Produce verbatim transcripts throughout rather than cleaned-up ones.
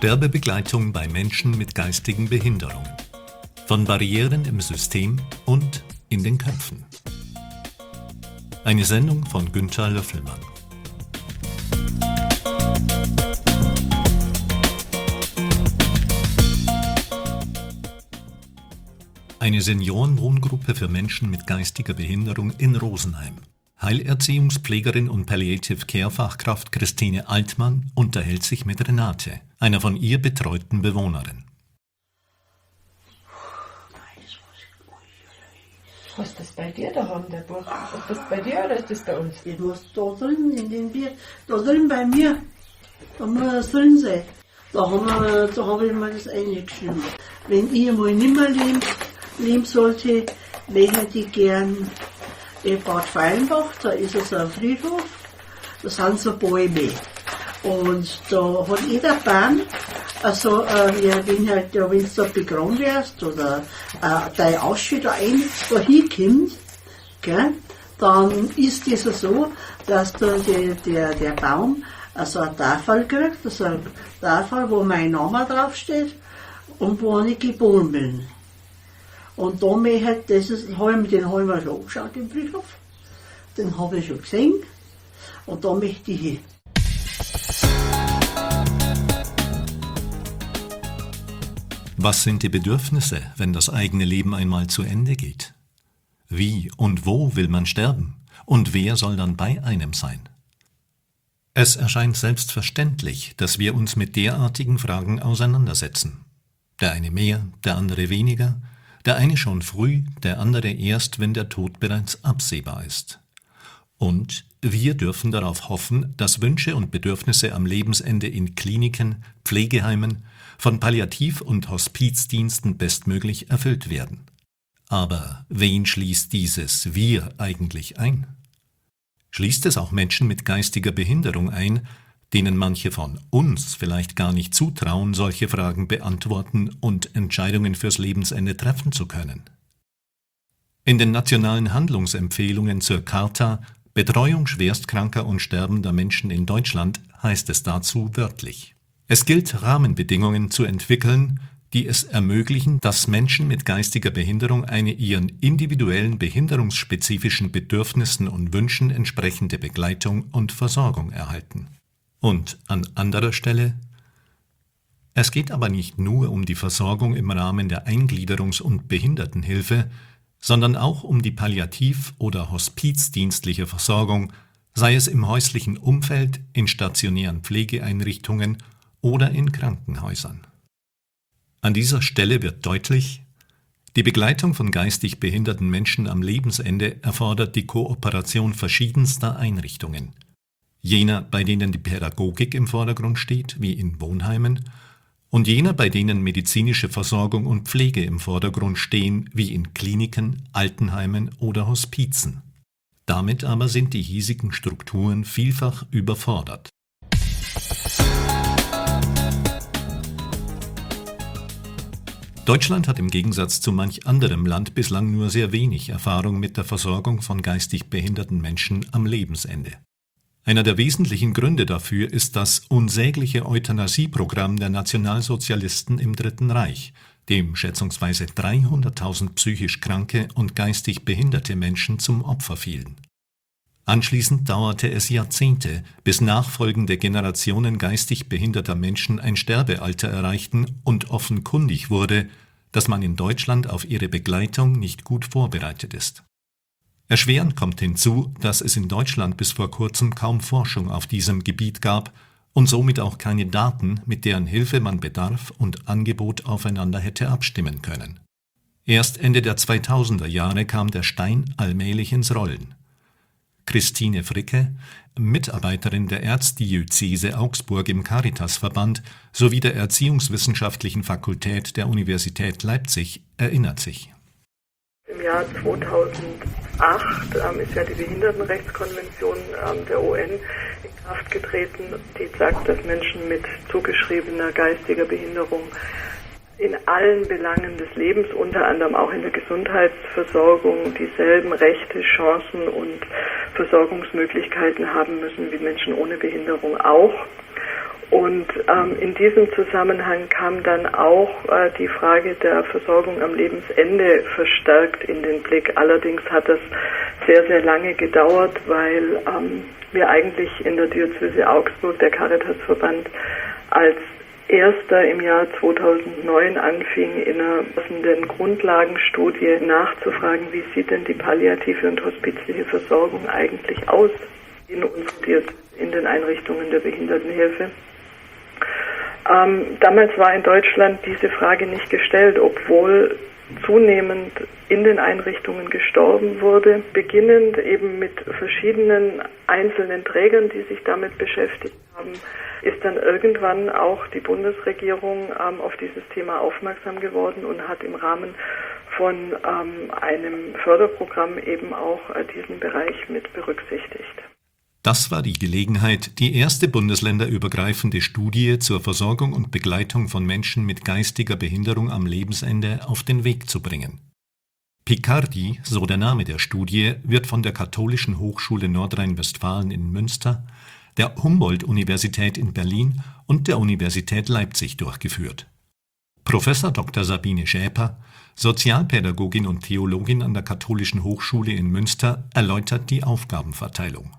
Sterbebegleitung bei Menschen mit geistigen Behinderungen. Von Barrieren im System und in den Köpfen. Eine Sendung von Günther Löffelmann. Eine Seniorenwohngruppe für Menschen mit geistiger Behinderung in Rosenheim. Heilerziehungspflegerin und Palliative Care Fachkraft Christine Altmann unterhält sich mit Renate, einer von ihr betreuten Bewohnerin. Was ist das bei dir daheim, der Buch? Ist das bei dir oder ist das bei uns? Ja, du hast da drin, in den Bier, da drin bei mir. Da muss es drin sein. Da, haben wir, da habe ich mir das eingeschrieben. Wenn ich mal nicht mehr leben, leben sollte, möchte ich gern in Bad Feilenbach, da ist es ein Friedhof, da sind so Bäume. Und da hat jeder Baum, also äh, ja, wenn halt, ja, wenn du da begraben wärst oder äh, dein Ausschuss da ein, da hinkommt, gell, dann ist es so, dass da die, der, der Baum also eine Tafel kriegt, also eine Tafel, wo mein Name draufsteht und wo ich geboren bin. Und da möchte das ist, den habe ich mir schon angeschaut im Friedhof, den habe ich schon gesehen und da möchte ich hin. Was sind die Bedürfnisse, wenn das eigene Leben einmal zu Ende geht? Wie und wo will man sterben? Und wer soll dann bei einem sein? Es erscheint selbstverständlich, dass wir uns mit derartigen Fragen auseinandersetzen. Der eine mehr, der andere weniger, der eine schon früh, der andere erst, wenn der Tod bereits absehbar ist. Und wir dürfen darauf hoffen, dass Wünsche und Bedürfnisse am Lebensende in Kliniken, Pflegeheimen, von Palliativ- und Hospizdiensten bestmöglich erfüllt werden. Aber wen schließt dieses Wir eigentlich ein? Schließt es auch Menschen mit geistiger Behinderung ein, denen manche von uns vielleicht gar nicht zutrauen, solche Fragen beantworten und Entscheidungen fürs Lebensende treffen zu können? In den nationalen Handlungsempfehlungen zur Charta Betreuung schwerstkranker und sterbender Menschen in Deutschland heißt es dazu wörtlich: Es gilt, Rahmenbedingungen zu entwickeln, die es ermöglichen, dass Menschen mit geistiger Behinderung eine ihren individuellen behinderungsspezifischen Bedürfnissen und Wünschen entsprechende Begleitung und Versorgung erhalten. Und an anderer Stelle: Es geht aber nicht nur um die Versorgung im Rahmen der Eingliederungs- und Behindertenhilfe, sondern auch um die palliativ- oder hospizdienstliche Versorgung, sei es im häuslichen Umfeld, in stationären Pflegeeinrichtungen oder in Krankenhäusern. An dieser Stelle wird deutlich: Die Begleitung von geistig behinderten Menschen am Lebensende erfordert die Kooperation verschiedenster Einrichtungen. Jener, bei denen die Pädagogik im Vordergrund steht, wie in Wohnheimen, und jener, bei denen medizinische Versorgung und Pflege im Vordergrund stehen, wie in Kliniken, Altenheimen oder Hospizen. Damit aber sind die hiesigen Strukturen vielfach überfordert. Deutschland hat im Gegensatz zu manch anderem Land bislang nur sehr wenig Erfahrung mit der Versorgung von geistig behinderten Menschen am Lebensende. Einer der wesentlichen Gründe dafür ist das unsägliche Euthanasieprogramm der Nationalsozialisten im Dritten Reich, dem schätzungsweise dreihunderttausend psychisch kranke und geistig behinderte Menschen zum Opfer fielen. Anschließend dauerte es Jahrzehnte, bis nachfolgende Generationen geistig behinderter Menschen ein Sterbealter erreichten und offenkundig wurde, dass man in Deutschland auf ihre Begleitung nicht gut vorbereitet ist. Erschwerend kommt hinzu, dass es in Deutschland bis vor kurzem kaum Forschung auf diesem Gebiet gab und somit auch keine Daten, mit deren Hilfe man Bedarf und Angebot aufeinander hätte abstimmen können. Erst Ende der zweitausender Jahre kam der Stein allmählich ins Rollen. Christine Fricke, Mitarbeiterin der Erzdiözese Augsburg im Caritasverband sowie der Erziehungswissenschaftlichen Fakultät der Universität Leipzig, erinnert sich. Im Jahr zweitausendacht ähm, ist ja die Behindertenrechtskonvention ähm, der U N in Kraft getreten, die sagt, dass Menschen mit zugeschriebener geistiger Behinderung in allen Belangen des Lebens, unter anderem auch in der Gesundheitsversorgung, dieselben Rechte, Chancen und Versorgungsmöglichkeiten haben müssen wie Menschen ohne Behinderung auch. Und ähm, in diesem Zusammenhang kam dann auch äh, die Frage der Versorgung am Lebensende verstärkt in den Blick. Allerdings hat das sehr, sehr lange gedauert, weil ähm, wir eigentlich in der Diözese Augsburg, der Caritasverband, als erster im Jahr zweitausendneun anfing, in einer passenden Grundlagenstudie nachzufragen, wie sieht denn die palliative und hospizliche Versorgung eigentlich aus in unserer Diözese, in den Einrichtungen der Behindertenhilfe. Ähm, damals war in Deutschland diese Frage nicht gestellt, obwohl zunehmend in den Einrichtungen gestorben wurde, beginnend eben mit verschiedenen einzelnen Trägern, die sich damit beschäftigt haben, ist dann irgendwann auch die Bundesregierung ähm, auf dieses Thema aufmerksam geworden und hat im Rahmen von ähm, einem Förderprogramm eben auch äh, diesen Bereich mit berücksichtigt. Das war die Gelegenheit, die erste bundesländerübergreifende Studie zur Versorgung und Begleitung von Menschen mit geistiger Behinderung am Lebensende auf den Weg zu bringen. Picardy, so der Name der Studie, wird von der Katholischen Hochschule Nordrhein-Westfalen in Münster, der Humboldt-Universität in Berlin und der Universität Leipzig durchgeführt. Professor Doktor Sabine Schäper, Sozialpädagogin und Theologin an der Katholischen Hochschule in Münster, erläutert die Aufgabenverteilung.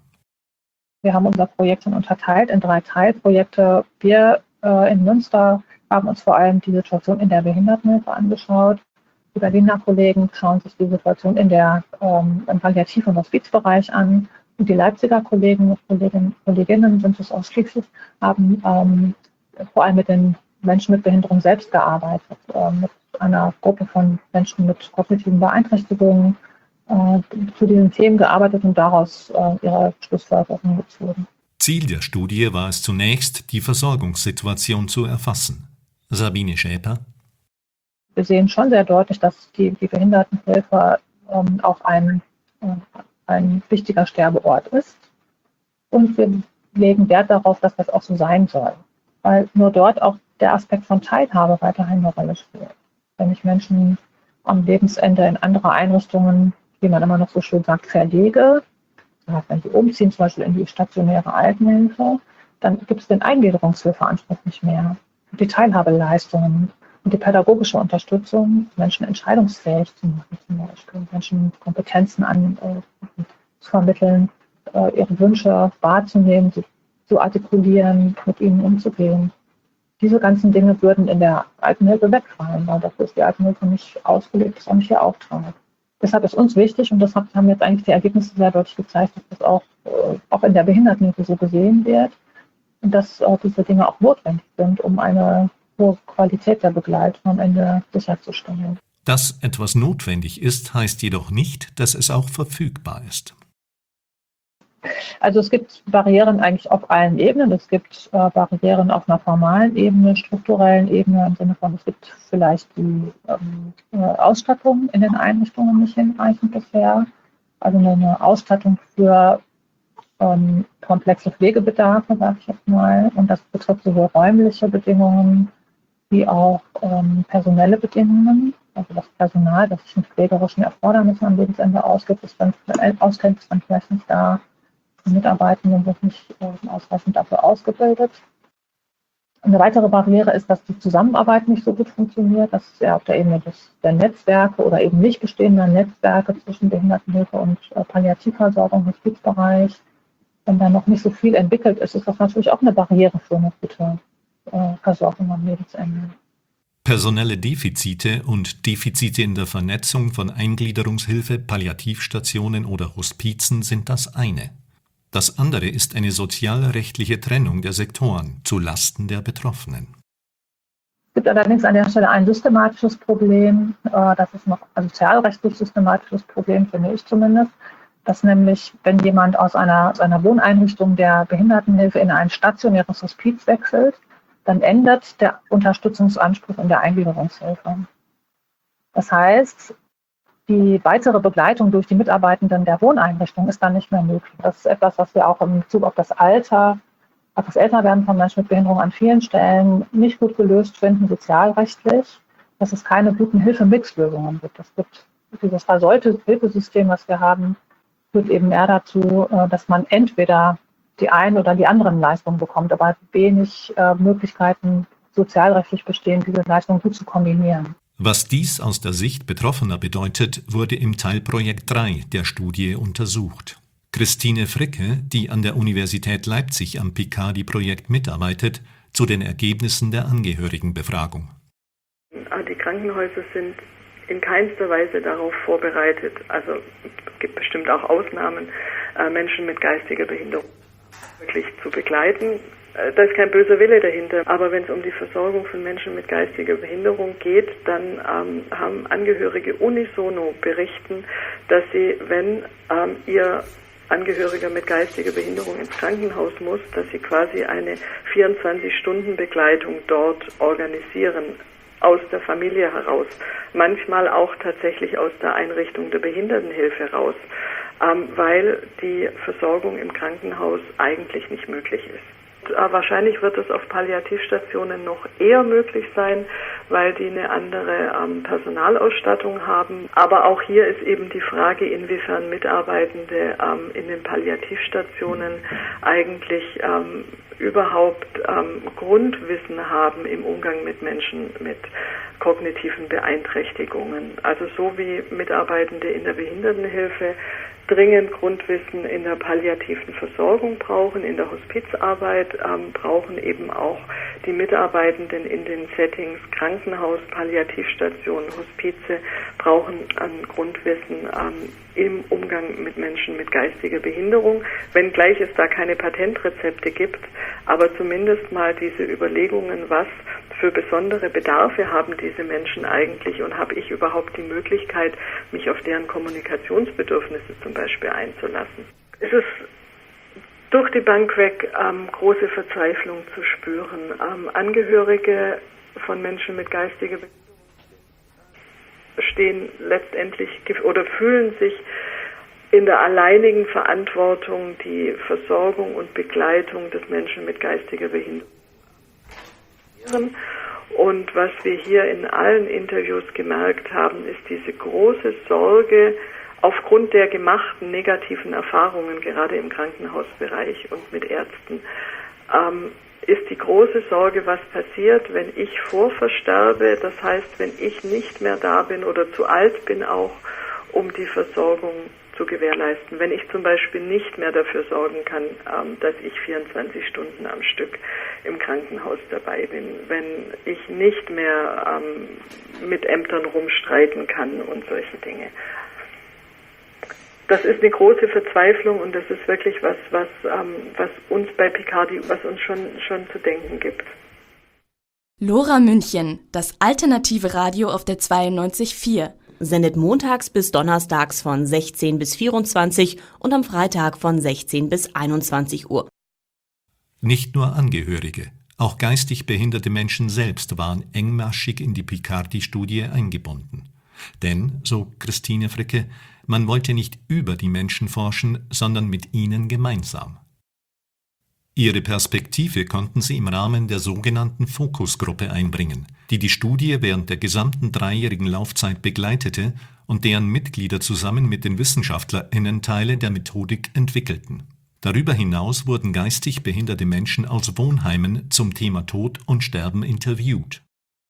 Wir haben unser Projekt dann unterteilt in drei Teilprojekte. Wir äh, in Münster haben uns vor allem die Situation in der Behindertenhilfe angeschaut. Die Berliner Kollegen schauen sich die Situation in der, ähm, im Palliativ- und Hospizbereich an. Und die Leipziger Kollegen und Kolleginnen, Kolleginnen sind es ausschließlich, haben ähm, vor allem mit den Menschen mit Behinderung selbst gearbeitet, äh, mit einer Gruppe von Menschen mit kognitiven Beeinträchtigungen, äh, zu diesen Themen gearbeitet und daraus äh, ihre Schlussfolgerungen gezogen. Ziel der Studie war es zunächst, die Versorgungssituation zu erfassen. Sabine Schäper. Wir sehen schon sehr deutlich, dass die, die Behindertenhilfe ähm, auch ein, äh, ein wichtiger Sterbeort ist. Und wir legen Wert darauf, dass das auch so sein soll. Weil nur dort auch der Aspekt von Teilhabe weiterhin eine Rolle spielt. Wenn ich Menschen am Lebensende in andere Einrichtungen, wie man immer noch so schön sagt, verlege, das heißt, wenn sie umziehen, zum Beispiel in die stationäre Altenhilfe, dann gibt es den Eingliederungshilfeanspruch nicht mehr. Die Teilhabeleistungen und die pädagogische Unterstützung, Menschen entscheidungsfähig zu machen, zum Beispiel, Menschen Kompetenzen an, äh, zu vermitteln, äh, ihre Wünsche wahrzunehmen, sie zu artikulieren, mit ihnen umzugehen. Diese ganzen Dinge würden in der Altenhilfe wegfallen, weil dafür ist die Altenhilfe nicht ausgelegt, das ist auch nicht ihr Auftrag. Deshalb ist uns wichtig, und das haben jetzt eigentlich die Ergebnisse sehr deutlich gezeigt, dass das auch, äh, auch in der Behindertenhilfe so gesehen wird und dass äh, diese Dinge auch notwendig sind, um eine hohe Qualität der Begleitung am Ende sicherzustellen. Dass etwas notwendig ist, heißt jedoch nicht, dass es auch verfügbar ist. Also es gibt Barrieren eigentlich auf allen Ebenen. Es gibt äh, Barrieren auf einer formalen Ebene, strukturellen Ebene, im Sinne von, es gibt vielleicht die ähm, äh, Ausstattung in den Einrichtungen nicht hinreichend bisher. Also eine Ausstattung für ähm, komplexe Pflegebedarfe, sage ich jetzt mal. Und das betrifft sowohl räumliche Bedingungen wie auch ähm, personelle Bedingungen. Also das Personal, das sich mit pflegerischen Erfordernissen am Lebensende ausgibt, ist dann, auskennt, ist dann vielleicht nicht da. Die Mitarbeitenden sind nicht äh, ausreichend dafür ausgebildet. Eine weitere Barriere ist, dass die Zusammenarbeit nicht so gut funktioniert. Das ist ja auf der Ebene des, der Netzwerke oder eben nicht bestehender Netzwerke zwischen Behindertenhilfe und äh, Palliativversorgung, Hospizbereich. Wenn da noch nicht so viel entwickelt ist, ist das natürlich auch eine Barriere für eine gute äh, Versorgung am Lebensende. Personelle Defizite und Defizite in der Vernetzung von Eingliederungshilfe, Palliativstationen oder Hospizen sind das eine. Das andere ist eine sozialrechtliche Trennung der Sektoren zu Lasten der Betroffenen. Es gibt allerdings an der Stelle ein systematisches Problem, äh, das ist noch ein sozialrechtlich systematisches Problem, finde ich zumindest, dass nämlich, wenn jemand aus einer, aus einer Wohneinrichtung der Behindertenhilfe in ein stationäres Hospiz wechselt, dann ändert der Unterstützungsanspruch in der Eingliederungshilfe. Das heißt, die weitere Begleitung durch die Mitarbeitenden der Wohneinrichtung ist dann nicht mehr möglich. Das ist etwas, was wir auch in Bezug auf das Alter, auf das Älterwerden von Menschen mit Behinderung an vielen Stellen nicht gut gelöst finden, sozialrechtlich, dass es keine guten Hilfe-Mix-Lösungen gibt. Es gibt dieses versäulte Hilfesystem, was wir haben, führt eben eher dazu, dass man entweder die einen oder die anderen Leistungen bekommt, aber wenig äh, Möglichkeiten sozialrechtlich bestehen, diese Leistungen gut zu kombinieren. Was dies aus der Sicht Betroffener bedeutet, wurde im Teilprojekt drei der Studie untersucht. Christine Fricke, die an der Universität Leipzig am Picardy-Projekt mitarbeitet, zu den Ergebnissen der Angehörigenbefragung. Die Krankenhäuser sind in keinster Weise darauf vorbereitet, also es gibt bestimmt auch Ausnahmen, Menschen mit geistiger Behinderung wirklich zu begleiten. Da ist kein böser Wille dahinter, aber wenn es um die Versorgung von Menschen mit geistiger Behinderung geht, dann ähm, haben Angehörige unisono berichten, dass sie, wenn ähm, ihr Angehöriger mit geistiger Behinderung ins Krankenhaus muss, dass sie quasi eine vierundzwanzig-Stunden-Begleitung dort organisieren, aus der Familie heraus, manchmal auch tatsächlich aus der Einrichtung der Behindertenhilfe raus, ähm, weil die Versorgung im Krankenhaus eigentlich nicht möglich ist. Äh, wahrscheinlich wird es auf Palliativstationen noch eher möglich sein, weil die eine andere ähm, Personalausstattung haben. Aber auch hier ist eben die Frage, inwiefern Mitarbeitende ähm, in den Palliativstationen eigentlich ähm, überhaupt ähm, Grundwissen haben im Umgang mit Menschen mit kognitiven Beeinträchtigungen. Also so wie Mitarbeitende in der Behindertenhilfe dringend Grundwissen in der palliativen Versorgung brauchen, in der Hospizarbeit, ähm, brauchen eben auch die Mitarbeitenden in den Settings Krankenhaus, Palliativstation, Hospize, brauchen ein Grundwissen ähm, im Umgang mit Menschen mit geistiger Behinderung, wenngleich es da keine Patentrezepte gibt, aber zumindest mal diese Überlegungen, was für besondere Bedarfe haben diese Menschen eigentlich und habe ich überhaupt die Möglichkeit, mich auf deren Kommunikationsbedürfnisse zum Beispiel einzulassen. Es ist durch die Bank weg ähm, große Verzweiflung zu spüren. Ähm, Angehörige von Menschen mit geistiger Behinderung stehen letztendlich oder fühlen sich in der alleinigen Verantwortung, die Versorgung und Begleitung des Menschen mit geistiger Behinderung. Und was wir hier in allen Interviews gemerkt haben, ist diese große Sorge aufgrund der gemachten negativen Erfahrungen, gerade im Krankenhausbereich und mit Ärzten, ähm, ist die große Sorge, was passiert, wenn ich vorversterbe, das heißt, wenn ich nicht mehr da bin oder zu alt bin auch, um die Versorgung zu gewährleisten. Wenn ich zum Beispiel nicht mehr dafür sorgen kann, ähm, dass ich vierundzwanzig Stunden am Stück im Krankenhaus dabei bin, wenn ich nicht mehr ähm, mit Ämtern rumstreiten kann und solche Dinge. Das ist eine große Verzweiflung und das ist wirklich was, was, ähm, was uns bei Picardy, was uns schon, schon zu denken gibt. Lora München, das alternative Radio auf der zweiundneunzig Komma vier. Sendet montags bis donnerstags von sechzehn bis vierundzwanzig und am Freitag von sechzehn bis einundzwanzig Uhr. Nicht nur Angehörige, auch geistig behinderte Menschen selbst waren engmaschig in die Picardy-Studie eingebunden. Denn, so Christine Fricke, man wollte nicht über die Menschen forschen, sondern mit ihnen gemeinsam. Ihre Perspektive konnten sie im Rahmen der sogenannten Fokusgruppe einbringen, die die Studie während der gesamten dreijährigen Laufzeit begleitete und deren Mitglieder zusammen mit den WissenschaftlerInnen Teile der Methodik entwickelten. Darüber hinaus wurden geistig behinderte Menschen aus Wohnheimen zum Thema Tod und Sterben interviewt.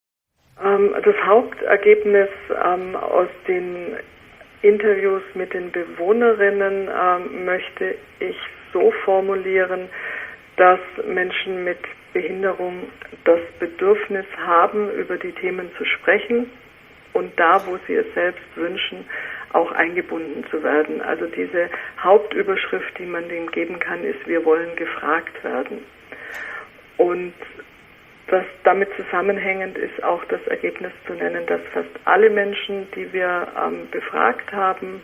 Das Hauptergebnis ähm, aus den Interviews mit den Bewohnerinnen ähm, möchte ich so formulieren, dass Menschen mit Behinderung das Bedürfnis haben, über die Themen zu sprechen und da, wo sie es selbst wünschen, auch eingebunden zu werden. Also diese Hauptüberschrift, die man dem geben kann, ist: Wir wollen gefragt werden. Und das damit zusammenhängend ist auch das Ergebnis zu nennen, dass fast alle Menschen, die wir ähm, befragt haben,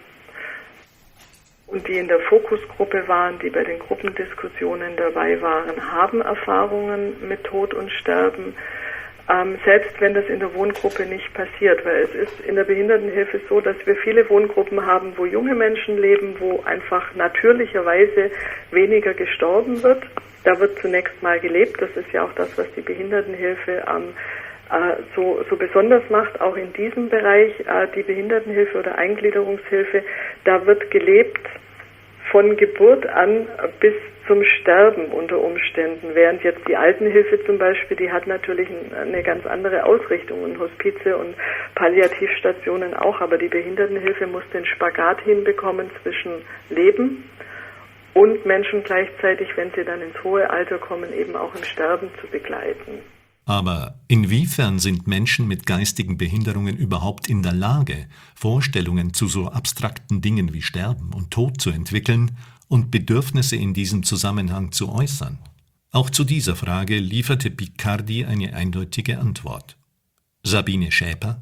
und die in der Fokusgruppe waren, die bei den Gruppendiskussionen dabei waren, haben Erfahrungen mit Tod und Sterben, ähm, selbst wenn das in der Wohngruppe nicht passiert. Weil es ist in der Behindertenhilfe so, dass wir viele Wohngruppen haben, wo junge Menschen leben, wo einfach natürlicherweise weniger gestorben wird. Da wird zunächst mal gelebt. Das ist ja auch das, was die Behindertenhilfe ähm, äh, so, so besonders macht, auch in diesem Bereich, äh, die Behindertenhilfe oder Eingliederungshilfe. Da wird gelebt von Geburt an bis zum Sterben unter Umständen, während jetzt die Altenhilfe zum Beispiel, die hat natürlich eine ganz andere Ausrichtung und Hospize und Palliativstationen auch, aber die Behindertenhilfe muss den Spagat hinbekommen zwischen Leben und Menschen gleichzeitig, wenn sie dann ins hohe Alter kommen, eben auch im Sterben zu begleiten. Aber inwiefern sind Menschen mit geistigen Behinderungen überhaupt in der Lage, Vorstellungen zu so abstrakten Dingen wie Sterben und Tod zu entwickeln und Bedürfnisse in diesem Zusammenhang zu äußern? Auch zu dieser Frage lieferte Picardi eine eindeutige Antwort. Sabine Schäper.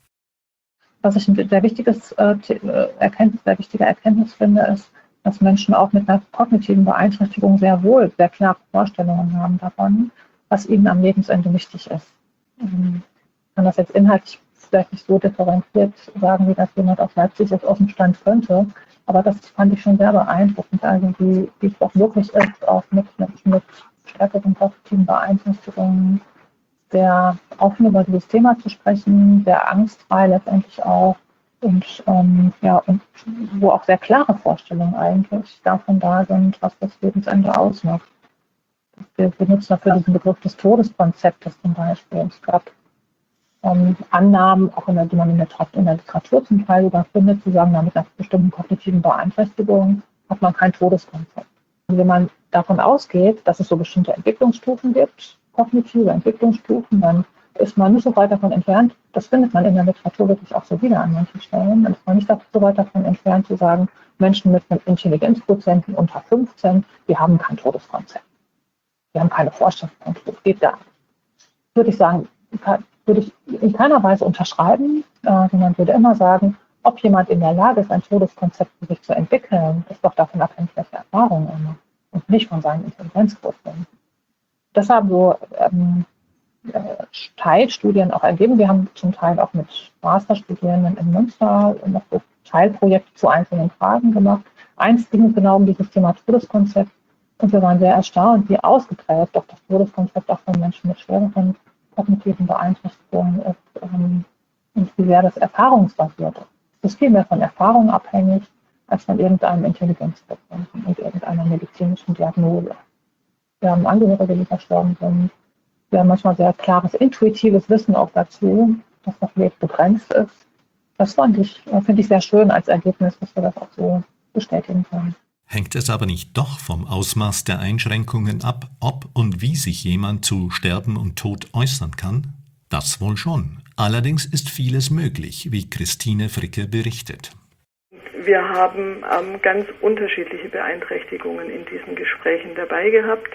Was ich ein sehr wichtiges, äh, Erkenntnis, sehr wichtige Erkenntnis finde, ist, dass Menschen auch mit einer kognitiven Beeinträchtigung sehr wohl sehr klare Vorstellungen haben davon, was ihnen am Lebensende wichtig ist. Ich kann das jetzt inhaltlich vielleicht nicht so differenziert sagen, wie das jemand aus Leipzig jetzt aus dem Stand könnte, aber das fand ich schon sehr beeindruckend, also wie, wie es auch wirklich ist, auch mit Menschen mit stärkeren kognitiven Beeinträchtigungen, sehr offen über dieses Thema zu sprechen, sehr angstfrei letztendlich auch und, ähm, ja, und wo auch sehr klare Vorstellungen eigentlich davon da sind, was das Lebensende ausmacht. Wir benutzen dafür diesen Begriff des Todeskonzeptes zum Beispiel. Es gab ähm, Annahmen, auch in der, die man in der, in der Literatur zum Teil sogar findet, zu sagen, na, mit einer bestimmten kognitiven Beeinträchtigung hat man kein Todeskonzept. Und wenn man davon ausgeht, dass es so bestimmte Entwicklungsstufen gibt, kognitive Entwicklungsstufen, dann ist man nicht so weit davon entfernt, das findet man in der Literatur wirklich auch so wieder an manchen Stellen, dann ist man nicht so weit davon entfernt zu sagen, Menschen mit einem Intelligenzquotienten unter fünfzehn, die haben kein Todeskonzept. Wir haben keine Vorstellung von Tod, geht da. Würde ich sagen, würde ich in keiner Weise unterschreiben, äh, sondern würde immer sagen, ob jemand in der Lage ist, ein Todeskonzept für sich zu entwickeln, ist doch davon abhängig, welche Erfahrungen er macht und nicht von seinen Intelligenzquotienten. Das haben so ähm, Teilstudien auch ergeben. Wir haben zum Teil auch mit Masterstudierenden in Münster noch so Teilprojekte zu einzelnen Fragen gemacht. Eins ging genau um dieses Thema Todeskonzept. Und wir waren sehr erstaunt, wie ausgeprägt doch das Todeskonzept auch von Menschen mit schwereren kognitiven Beeinträchtigungen ist ähm, und wie sehr das erfahrungsbasiert ist. Es ist viel mehr von Erfahrung abhängig als von irgendeinem Intelligenzquotienten und irgendeiner medizinischen Diagnose. Wir haben Angehörige, die verstorben sind. Wir haben manchmal sehr klares, intuitives Wissen auch dazu, dass das Leben begrenzt ist. Das fand ich, finde ich sehr schön als Ergebnis, dass wir das auch so bestätigen können. Hängt es aber nicht doch vom Ausmaß der Einschränkungen ab, ob und wie sich jemand zu Sterben und Tod äußern kann? Das wohl schon. Allerdings ist vieles möglich, wie Christine Fricke berichtet. Wir haben ähm, ganz unterschiedliche Beeinträchtigungen in diesen Gesprächen dabei gehabt.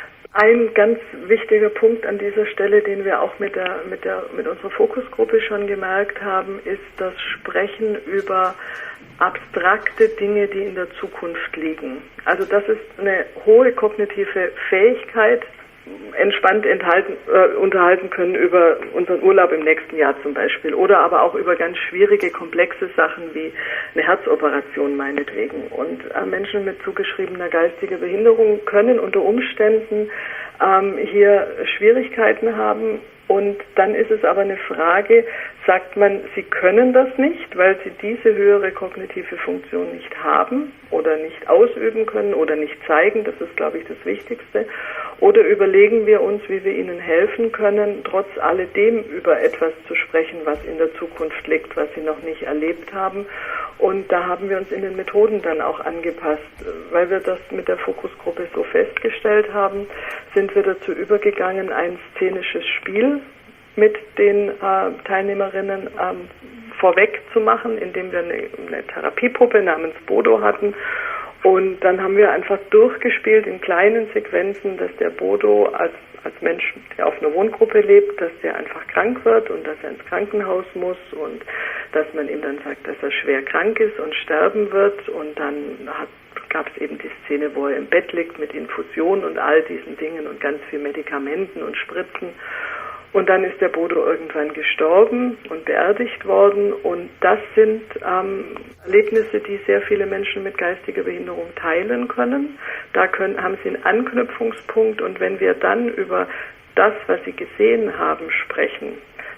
Ein ganz wichtiger Punkt an dieser Stelle, den wir auch mit der, mit der, mit unserer Fokusgruppe schon gemerkt haben, ist das Sprechen über abstrakte Dinge, die in der Zukunft liegen. Also das ist eine hohe kognitive Fähigkeit, entspannt enthalten, äh, unterhalten können über unseren Urlaub im nächsten Jahr zum Beispiel oder aber auch über ganz schwierige, komplexe Sachen wie eine Herzoperation meinetwegen. Und äh, Menschen mit zugeschriebener geistiger Behinderung können unter Umständen ähm, hier Schwierigkeiten haben. Und dann ist es aber eine Frage, sagt man, sie können das nicht, weil sie diese höhere kognitive Funktion nicht haben oder nicht ausüben können oder nicht zeigen, das ist, glaube ich, das Wichtigste. Oder überlegen wir uns, wie wir ihnen helfen können, trotz alledem über etwas zu sprechen, was in der Zukunft liegt, was sie noch nicht erlebt haben. Und da haben wir uns in den Methoden dann auch angepasst. Weil wir das mit der Fokusgruppe so festgestellt haben, sind wir dazu übergegangen, ein szenisches Spiel mit den äh, Teilnehmerinnen ähm, vorweg zu machen, indem wir eine, eine Therapiepuppe namens Bodo hatten. Und dann haben wir einfach durchgespielt in kleinen Sequenzen, dass der Bodo als, als Mensch, der auf einer Wohngruppe lebt, dass der einfach krank wird und dass er ins Krankenhaus muss und dass man ihm dann sagt, dass er schwer krank ist und sterben wird. Und dann gab es eben die Szene, wo er im Bett liegt mit Infusion und all diesen Dingen und ganz viel Medikamenten und Spritzen. Und dann ist der Bodo irgendwann gestorben und beerdigt worden. Und das sind ähm, Erlebnisse, die sehr viele Menschen mit geistiger Behinderung teilen können. Da können, haben sie einen Anknüpfungspunkt. Und wenn wir dann über das, was sie gesehen haben, sprechen,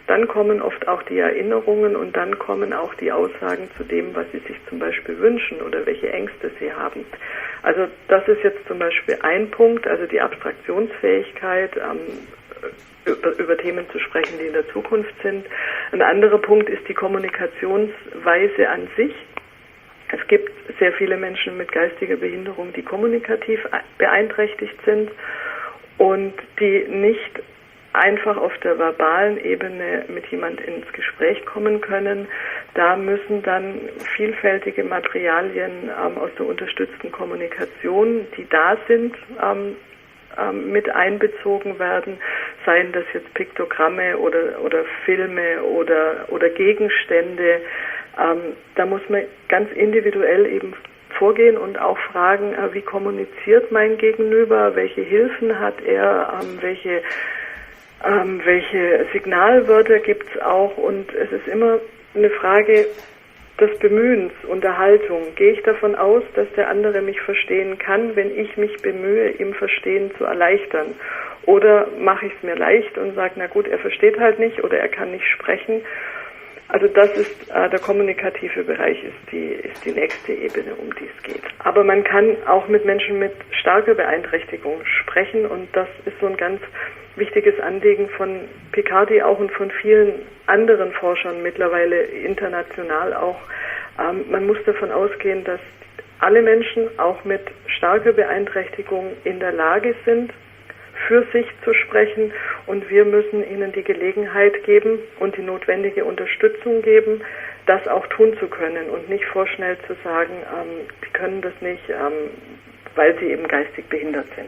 dann kommen oft auch die Erinnerungen und dann kommen auch die Aussagen zu dem, was sie sich zum Beispiel wünschen oder welche Ängste sie haben. Also das ist jetzt zum Beispiel ein Punkt, also die Abstraktionsfähigkeit, ähm, über, über Themen zu sprechen, die in der Zukunft sind. Ein anderer Punkt ist die Kommunikationsweise an sich. Es gibt sehr viele Menschen mit geistiger Behinderung, die kommunikativ beeinträchtigt sind und die nicht einfach auf der verbalen Ebene mit jemand ins Gespräch kommen können. Da müssen dann vielfältige Materialien ähm, aus der unterstützten Kommunikation, die da sind, ähm, ähm, mit einbezogen werden, seien das jetzt Piktogramme oder, oder Filme oder, oder Gegenstände. Ähm, da muss man ganz individuell eben vorgehen und auch fragen, äh, wie kommuniziert mein Gegenüber, welche Hilfen hat er, ähm, welche Ähm, welche Signalwörter gibt es auch, und es ist immer eine Frage des Bemühens und der Haltung. Gehe ich davon aus, dass der andere mich verstehen kann, wenn ich mich bemühe, ihm Verstehen zu erleichtern? Oder mache ich es mir leicht und sage, na gut, er versteht halt nicht oder er kann nicht sprechen. Also das ist, äh, der kommunikative Bereich ist die, ist die nächste Ebene, um die es geht. Aber man kann auch mit Menschen mit starker Beeinträchtigung sprechen, und das ist so ein ganz wichtiges Anliegen von Picardi auch und von vielen anderen Forschern mittlerweile international auch. Ähm, man muss davon ausgehen, dass alle Menschen auch mit starker Beeinträchtigung in der Lage sind, für sich zu sprechen, und wir müssen ihnen die Gelegenheit geben und die notwendige Unterstützung geben, das auch tun zu können und nicht vorschnell zu sagen, ähm, sie können das nicht, ähm, weil sie eben geistig behindert sind.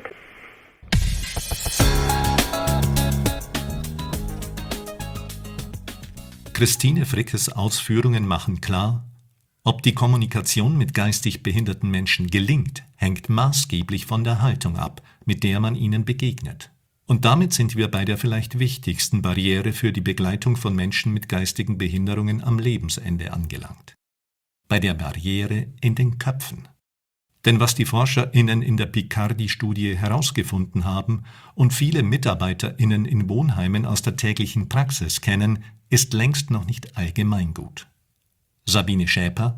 Christine Frickes Ausführungen machen klar, ob die Kommunikation mit geistig behinderten Menschen gelingt, hängt maßgeblich von der Haltung ab, mit der man ihnen begegnet. Und damit sind wir bei der vielleicht wichtigsten Barriere für die Begleitung von Menschen mit geistigen Behinderungen am Lebensende angelangt. Bei der Barriere in den Köpfen. Denn was die ForscherInnen in der Picardi-Studie herausgefunden haben und viele MitarbeiterInnen in Wohnheimen aus der täglichen Praxis kennen, ist längst noch nicht allgemeingut. Sabine Schäper.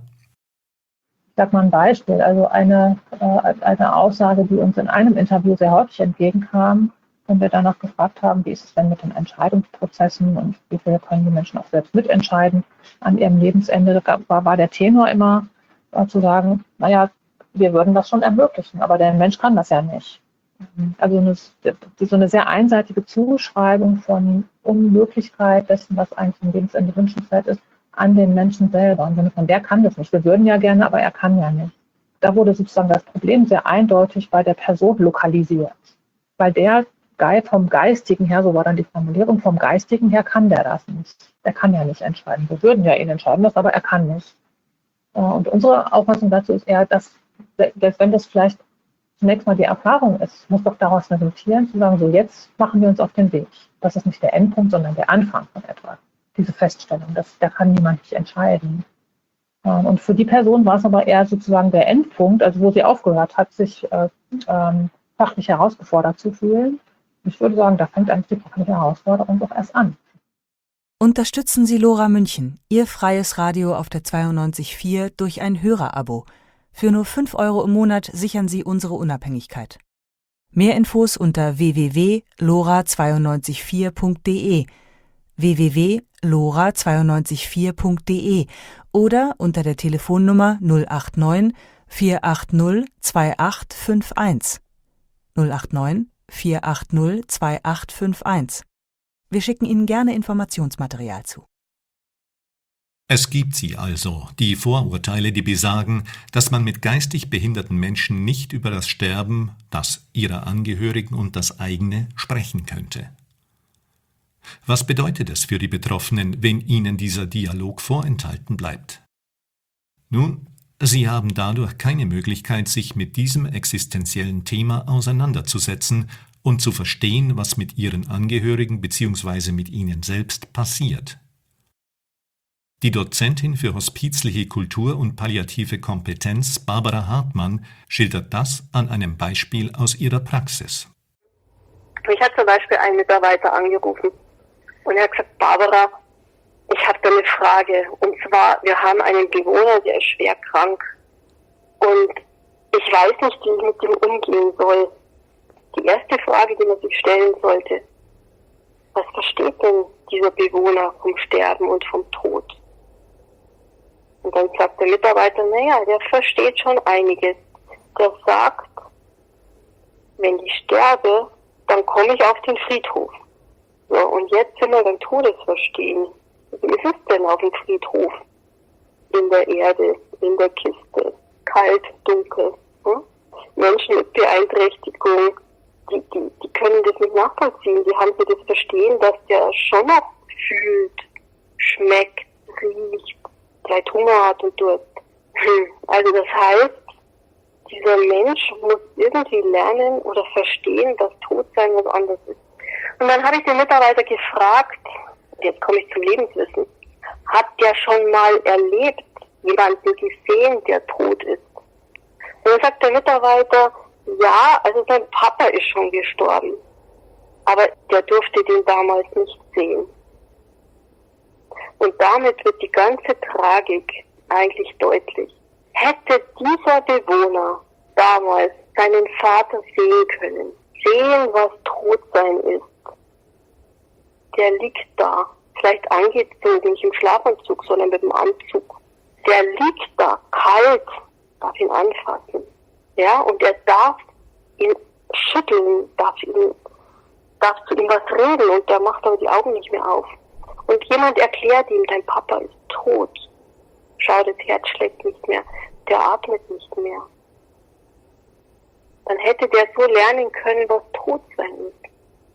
Ich sage mal ein Beispiel, also eine, äh, eine Aussage, die uns in einem Interview sehr häufig entgegenkam, wenn wir danach gefragt haben, wie ist es denn mit den Entscheidungsprozessen und wie viel können die Menschen auch selbst mitentscheiden an ihrem Lebensende, war, war der Tenor immer äh, zu sagen, naja, wir würden das schon ermöglichen, aber der Mensch kann das ja nicht. Also eine, so eine sehr einseitige Zuschreibung von Unmöglichkeit dessen, was eigentlich im Lebensende wünschenswert ist, an den Menschen selber. Im Sinne von, der kann das nicht. Wir würden ja gerne, aber er kann ja nicht. Da wurde sozusagen das Problem sehr eindeutig bei der Person lokalisiert. Weil der vom Geistigen her, so war dann die Formulierung, vom Geistigen her kann der das nicht. Er kann ja nicht entscheiden. Wir würden ja ihn entscheiden lassen, aber er kann nicht. Und unsere Auffassung dazu ist eher, dass, dass wenn das vielleicht zunächst mal die Erfahrung ist, muss doch daraus resultieren, zu sagen, so jetzt machen wir uns auf den Weg. Das ist nicht der Endpunkt, sondern der Anfang von etwas. Diese Feststellung, dass, da kann niemand nicht entscheiden. Und für die Person war es aber eher sozusagen der Endpunkt, also wo sie aufgehört hat, sich äh, ähm, fachlich herausgefordert zu fühlen. Ich würde sagen, da fängt eigentlich die fachliche Herausforderung doch erst an. Unterstützen Sie Lora München, Ihr freies Radio auf der zweiundneunzig Komma vier durch ein Hörerabo. Für nur fünf Euro im Monat sichern Sie unsere Unabhängigkeit. Mehr Infos unter w w w punkt lora zwei neun vier punkt d e, w w w punkt lora zwei neun vier punkt d e oder unter der Telefonnummer null acht neun vier acht null zwei acht fünf eins. null acht neun vier acht null zwei acht fünf eins. Wir schicken Ihnen gerne Informationsmaterial zu. Es gibt sie also, die Vorurteile, die besagen, dass man mit geistig behinderten Menschen nicht über das Sterben, das ihrer Angehörigen und das eigene, sprechen könnte. Was bedeutet es für die Betroffenen, wenn ihnen dieser Dialog vorenthalten bleibt? Nun, sie haben dadurch keine Möglichkeit, sich mit diesem existenziellen Thema auseinanderzusetzen und zu verstehen, was mit ihren Angehörigen bzw. mit ihnen selbst passiert. Die Dozentin für hospizliche Kultur und palliative Kompetenz Barbara Hartmann schildert das an einem Beispiel aus ihrer Praxis. Mich hat zum Beispiel ein Mitarbeiter angerufen Und er hat gesagt, Barbara, ich habe da eine Frage. Und zwar, wir haben einen Bewohner, der ist schwer krank. Und ich weiß nicht, wie ich mit ihm umgehen soll. Die erste Frage, die man sich stellen sollte, was versteht denn dieser Bewohner vom Sterben und vom Tod? Und dann sagt der Mitarbeiter, naja, der versteht schon einiges. Der sagt, wenn ich sterbe, dann komme ich auf den Friedhof. So, und jetzt sind wir beim Todesverstehen. Wie ist es denn auf dem Friedhof? In der Erde, in der Kiste, kalt, dunkel. Hm? Menschen mit Beeinträchtigung, die, die, die können das nicht nachvollziehen. Die haben so das Verstehen, dass der schon noch fühlt, schmeckt, riecht, vielleicht Hunger hat und Durst. Hm. Also das heißt, dieser Mensch muss irgendwie lernen oder verstehen, dass Todsein was anderes ist. Und dann habe ich den Mitarbeiter gefragt, jetzt komme ich zum Lebenswissen, hat der schon mal erlebt, jemanden gesehen, der tot ist? Und dann sagt der Mitarbeiter, ja, also sein Papa ist schon gestorben, aber der durfte den damals nicht sehen. Und damit wird die ganze Tragik eigentlich deutlich. Hätte dieser Bewohner damals seinen Vater sehen können, sehen, was Todsein ist, der liegt da, vielleicht angezogen, nicht im Schlafanzug, sondern mit dem Anzug. Der liegt da, kalt, darf ihn anfassen. Ja, und er darf ihn schütteln, darf ihn, darf zu ihm was reden, und der macht aber die Augen nicht mehr auf. Und jemand erklärt ihm, dein Papa ist tot. Schau, das Herz schlägt nicht mehr, der atmet nicht mehr. Dann hätte der so lernen können, was Todsein ist.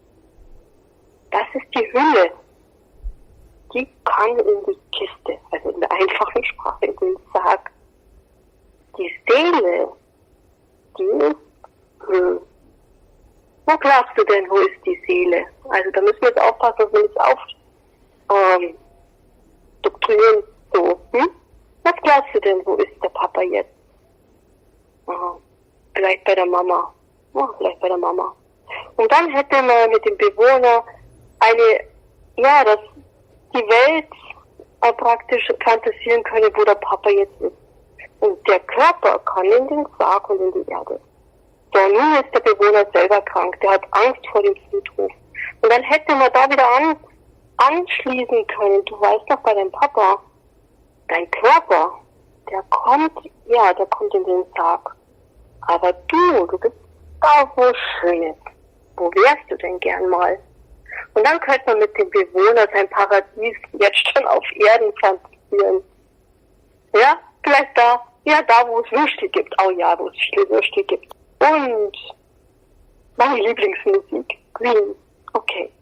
Das ist die Hülle. Die kann in die Kiste, also in der einfachen Sprache, in den Sarg. Die Seele, die ist, hm. Wo glaubst du denn, wo ist die Seele? Also da müssen wir jetzt aufpassen, dass wir nicht auf, ähm, doktrinieren, so, hm? Was glaubst du denn, wo ist der Papa jetzt? Aha. Vielleicht bei der Mama. Oh, vielleicht bei der Mama. Und dann hätte man mit dem Bewohner eine, ja, das, die Welt äh, praktisch fantasieren können, wo der Papa jetzt ist. Und der Körper kann in den Sarg und in die Erde. So, nun ist der Bewohner selber krank, der hat Angst vor dem Friedhof. Und dann hätte man da wieder an, anschließen können, du weißt doch bei deinem Papa, dein Körper, der kommt, ja, der kommt in den Sarg. Aber du, du bist da, wo es schön ist. Wo wärst du denn gern mal? Und dann könnte man mit dem Bewohner sein Paradies jetzt schon auf Erden fantasieren. Ja, vielleicht da, ja, da, wo es Würste gibt. Oh ja, wo es viele Würste gibt. Und meine Lieblingsmusik, Queen. Okay.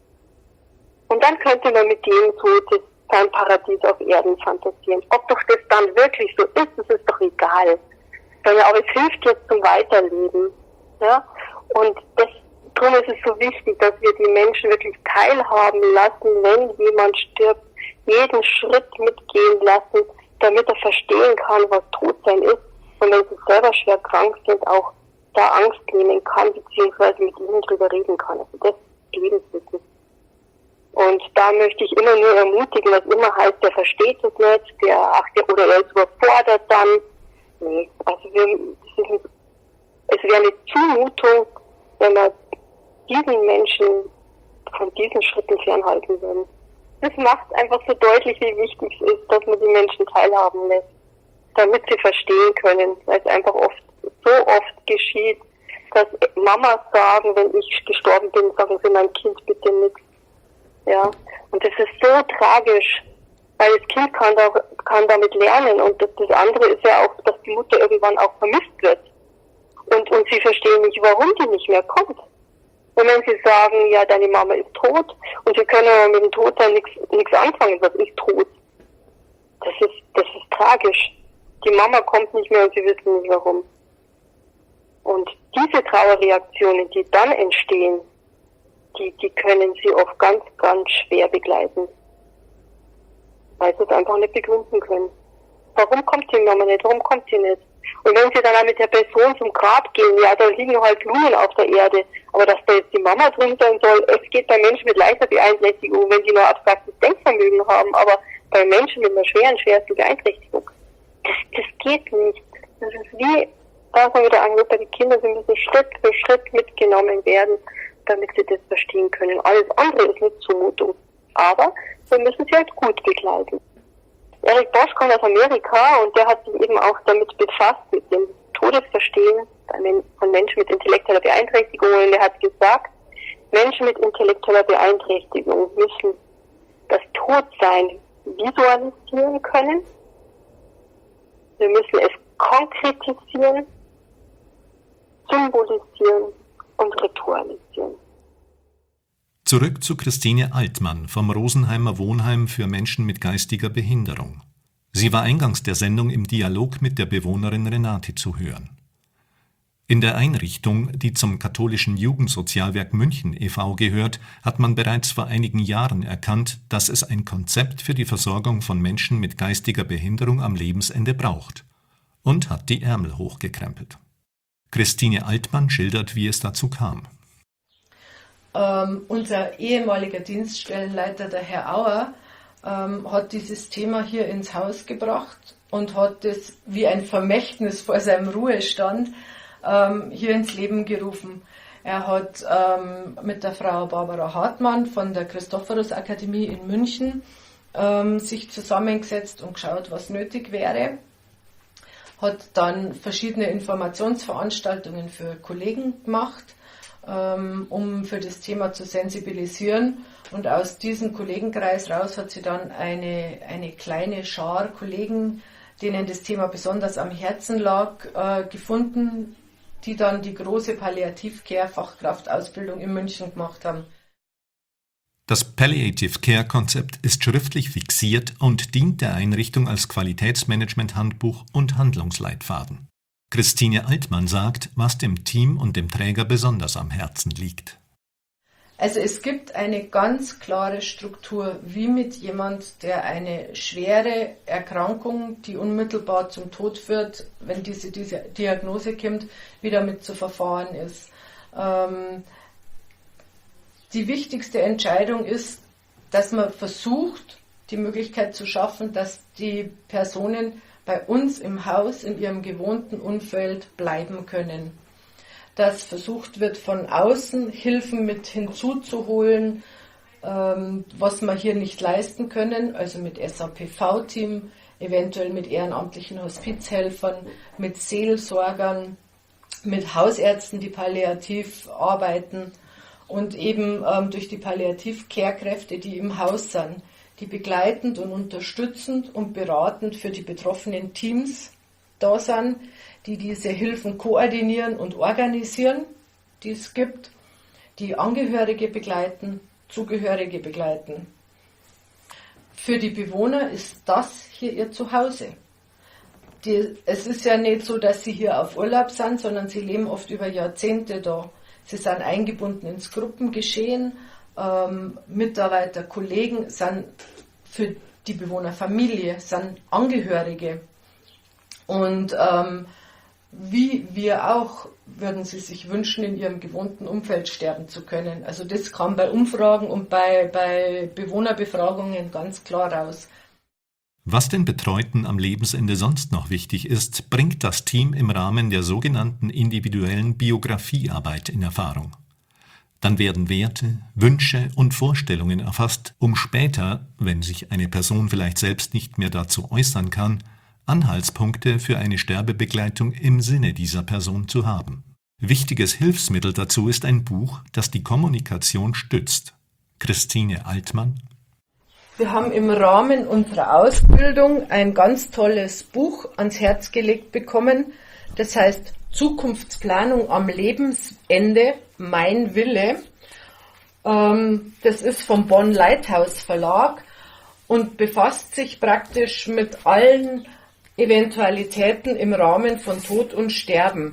Und dann könnte man mit dem so das, sein Paradies auf Erden fantasieren. Ob doch das dann wirklich so ist, das ist doch egal. Aber es hilft jetzt zum Weiterleben. Ja? Und das, darum ist es so wichtig, dass wir die Menschen wirklich teilhaben lassen, wenn jemand stirbt, jeden Schritt mitgehen lassen, damit er verstehen kann, was Todsein ist. Und wenn sie selber schwer krank sind, auch da Angst nehmen kann, beziehungsweise mit ihnen drüber reden kann. Also das ist Lebenswissen. Und da möchte ich immer nur ermutigen, was immer heißt, der versteht es nicht, der, ach, der, oder er ist überfordert dann. Nee, also wir, es, ist, es wäre eine Zumutung, wenn wir diesen Menschen von diesen Schritten fernhalten würden. Das macht einfach so deutlich, wie wichtig es ist, dass man die Menschen teilhaben lässt, damit sie verstehen können, weil es einfach oft, so oft geschieht, dass Mamas sagen, wenn ich gestorben bin, sagen sie mein Kind bitte nichts. Ja, und das ist so tragisch, weil das Kind kann, da, kann damit lernen, und das, das andere ist ja auch, dass die Mutter irgendwann auch vermisst wird. Und, und sie verstehen nicht, warum die nicht mehr kommt. Und wenn sie sagen, ja, deine Mama ist tot, und sie können ja mit dem Todsein nichts anfangen, was ist tot? Das ist, das ist tragisch. Die Mama kommt nicht mehr und sie wissen nicht warum. Und diese Trauerreaktionen, die dann entstehen, die, die können sie oft ganz, ganz schwer begleiten. Weil sie es einfach nicht begründen können. Warum kommt die Mama nicht? Warum kommt sie nicht? Und wenn sie dann auch mit der Person zum Grab gehen, ja, da liegen halt Blumen auf der Erde, aber dass da jetzt die Mama drin sein soll, es geht bei Menschen mit leichter Beeinträchtigung, wenn die nur abstraktes Denkvermögen haben, aber bei Menschen mit einer schweren, schwersten Beeinträchtigung, das, das geht nicht. Das ist wie, da haben wir wieder angerufen, bei den Kindern, sie müssen Schritt für Schritt mitgenommen werden, damit sie das verstehen können. Alles andere ist nicht Zumutung. Aber wir müssen sie halt gut begleiten. Eric Bosch kommt aus Amerika und der hat sich eben auch damit befasst, mit dem Todesverstehen von Menschen mit intellektueller Beeinträchtigung. Und er hat gesagt, Menschen mit intellektueller Beeinträchtigung müssen das Todsein visualisieren können. Wir müssen es konkretisieren, symbolisieren und ritualisieren. Zurück zu Christine Altmann vom Rosenheimer Wohnheim für Menschen mit geistiger Behinderung. Sie war eingangs der Sendung im Dialog mit der Bewohnerin Renate zu hören. In der Einrichtung, die zum katholischen Jugendsozialwerk München e V gehört, hat man bereits vor einigen Jahren erkannt, dass es ein Konzept für die Versorgung von Menschen mit geistiger Behinderung am Lebensende braucht und hat die Ärmel hochgekrempelt. Christine Altmann schildert, wie es dazu kam. Ähm, unser ehemaliger Dienststellenleiter, der Herr Auer, ähm, hat dieses Thema hier ins Haus gebracht und hat es wie ein Vermächtnis vor seinem Ruhestand ähm, hier ins Leben gerufen. Er hat ähm, mit der Frau Barbara Hartmann von der Christophorus-Akademie in München ähm, sich zusammengesetzt und geschaut, was nötig wäre. Hat dann verschiedene Informationsveranstaltungen für Kollegen gemacht, ähm, um für das Thema zu sensibilisieren. Und aus diesem Kollegenkreis raus hat sie dann eine, eine kleine Schar Kollegen, denen das Thema besonders am Herzen lag, äh, gefunden, die dann die große Palliativ-Care-Fachkraftausbildung in München gemacht haben. Das Palliative Care Konzept ist schriftlich fixiert und dient der Einrichtung als Qualitätsmanagement-Handbuch und Handlungsleitfaden. Christine Altmann sagt, was dem Team und dem Träger besonders am Herzen liegt. Also es gibt eine ganz klare Struktur, wie mit jemand, der eine schwere Erkrankung, die unmittelbar zum Tod führt, wenn diese, diese Diagnose kommt, wie damit zu verfahren ist. Ähm, die wichtigste Entscheidung ist, dass man versucht, die Möglichkeit zu schaffen, dass die Personen bei uns im Haus, in ihrem gewohnten Umfeld bleiben können. Dass versucht wird, von außen Hilfen mit hinzuzuholen, ähm, was wir hier nicht leisten können, also mit S A P V-Team, eventuell mit ehrenamtlichen Hospizhelfern, mit Seelsorgern, mit Hausärzten, die palliativ arbeiten und eben ähm, durch die Palliativ-Care-Kräfte, die im Haus sind, die begleitend und unterstützend und beratend für die betroffenen Teams da sind, die diese Hilfen koordinieren und organisieren, die es gibt, die Angehörige begleiten, Zugehörige begleiten. Für die Bewohner ist das hier ihr Zuhause. Die, es ist ja nicht so, dass sie hier auf Urlaub sind, sondern sie leben oft über Jahrzehnte da. Sie sind eingebunden ins Gruppengeschehen. Ähm, Mitarbeiter, Kollegen sind für die Bewohner Familie, sind Angehörige. Und ähm, wie wir auch, würden sie sich wünschen, in ihrem gewohnten Umfeld sterben zu können. Also das kam bei Umfragen und bei, bei Bewohnerbefragungen ganz klar raus. Was den Betreuten am Lebensende sonst noch wichtig ist, bringt das Team im Rahmen der sogenannten individuellen Biografiearbeit in Erfahrung. Dann werden Werte, Wünsche und Vorstellungen erfasst, um später, wenn sich eine Person vielleicht selbst nicht mehr dazu äußern kann, Anhaltspunkte für eine Sterbebegleitung im Sinne dieser Person zu haben. Wichtiges Hilfsmittel dazu ist ein Buch, das die Kommunikation stützt. Christine Altmann. Wir haben im Rahmen unserer Ausbildung ein ganz tolles Buch ans Herz gelegt bekommen. Das heißt Zukunftsplanung am Lebensende, mein Wille. Das ist vom Bonn Lighthouse Verlag und befasst sich praktisch mit allen Eventualitäten im Rahmen von Tod und Sterben.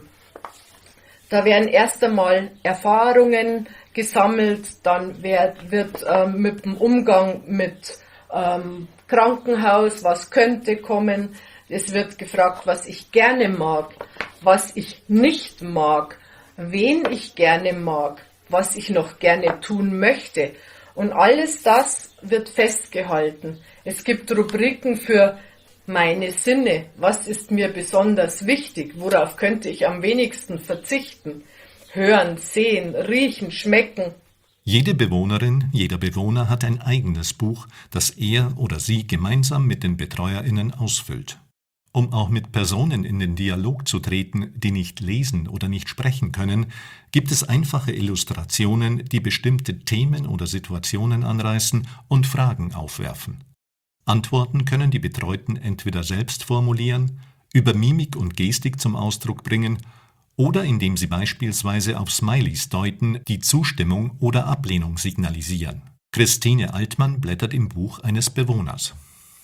Da werden erst einmal Erfahrungen gesammelt, dann wird, wird ähm, mit dem Umgang mit ähm, Krankenhaus, was könnte kommen, Es wird gefragt, was ich gerne mag, was ich nicht mag, wen ich gerne mag, was ich noch gerne tun möchte. Und alles das wird festgehalten. Es gibt Rubriken für meine Sinne. Was ist mir besonders wichtig? Worauf könnte ich am wenigsten verzichten? Hören, sehen, riechen, schmecken. Jede Bewohnerin, jeder Bewohner hat ein eigenes Buch, das er oder sie gemeinsam mit den BetreuerInnen ausfüllt. Um auch mit Personen in den Dialog zu treten, die nicht lesen oder nicht sprechen können, gibt es einfache Illustrationen, die bestimmte Themen oder Situationen anreißen und Fragen aufwerfen. Antworten können die Betreuten entweder selbst formulieren, über Mimik und Gestik zum Ausdruck bringen oder indem sie beispielsweise auf Smileys deuten, die Zustimmung oder Ablehnung signalisieren. Christine Altmann blättert im Buch eines Bewohners.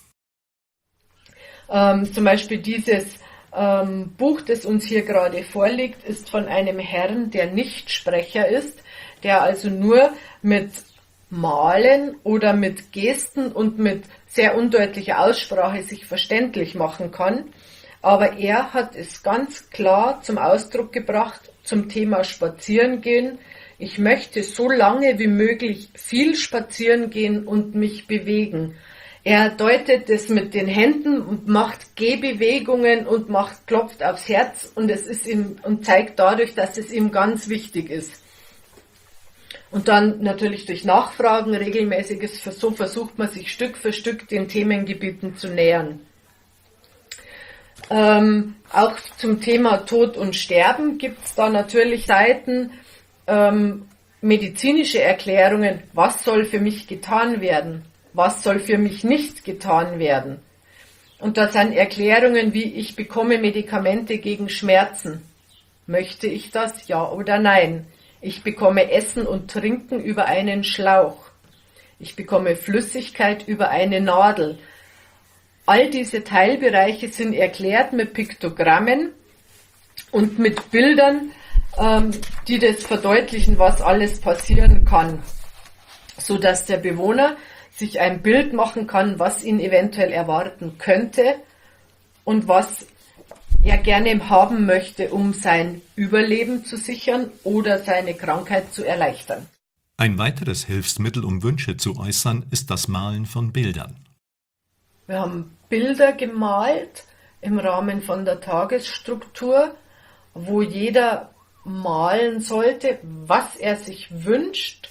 Ähm, zum Beispiel dieses ähm, Buch, das uns hier gerade vorliegt, ist von einem Herrn, der Nichtsprecher ist, der also nur mit Malen oder mit Gesten und mit sehr undeutlicher Aussprache sich verständlich machen kann. Aber er hat es ganz klar zum Ausdruck gebracht zum Thema Spazierengehen. Ich möchte so lange wie möglich viel spazieren gehen und mich bewegen. Er deutet es mit den Händen und macht Gehbewegungen und macht, klopft aufs Herz und es ist ihm und zeigt dadurch, dass es ihm ganz wichtig ist. Und dann natürlich durch Nachfragen regelmäßiges, so versucht man sich Stück für Stück den Themengebieten zu nähern. Ähm, auch zum Thema Tod und Sterben gibt es da natürlich Seiten, ähm, medizinische Erklärungen, was soll für mich getan werden. Was soll für mich nicht getan werden? Und da sind Erklärungen wie, ich bekomme Medikamente gegen Schmerzen. Möchte ich das? Ja oder nein? Ich bekomme Essen und Trinken über einen Schlauch. Ich bekomme Flüssigkeit über eine Nadel. All diese Teilbereiche sind erklärt mit Piktogrammen und mit Bildern, ähm, die das verdeutlichen, was alles passieren kann, sodass der Bewohner sich ein Bild machen kann, was ihn eventuell erwarten könnte und was er gerne haben möchte, um sein Überleben zu sichern oder seine Krankheit zu erleichtern. Ein weiteres Hilfsmittel, um Wünsche zu äußern, ist das Malen von Bildern. Wir haben Bilder gemalt im Rahmen von der Tagesstruktur, wo jeder malen sollte, was er sich wünscht